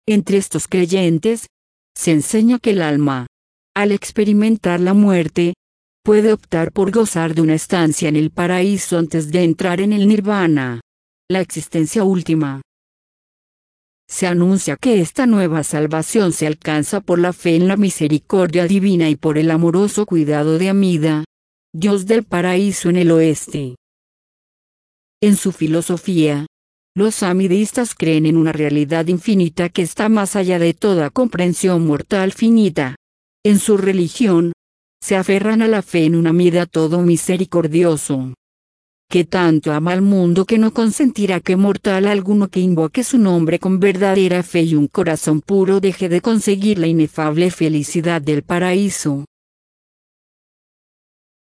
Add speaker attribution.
Speaker 1: Entre estos creyentes, se enseña que el alma, al experimentar la muerte, puede optar por gozar de una estancia en el paraíso antes de entrar en el nirvana, la existencia última. Se anuncia que esta nueva salvación se alcanza por la fe en la misericordia divina y por el amoroso cuidado de Amida, Dios del paraíso en el oeste. En su filosofía, los amidistas creen en una realidad infinita que está más allá de toda comprensión mortal finita. En su religión, se aferran a la fe en un Amida todo misericordioso, que tanto ama al mundo que no consentirá que mortal alguno que invoque su nombre con verdadera fe y un corazón puro deje de conseguir la inefable felicidad del paraíso.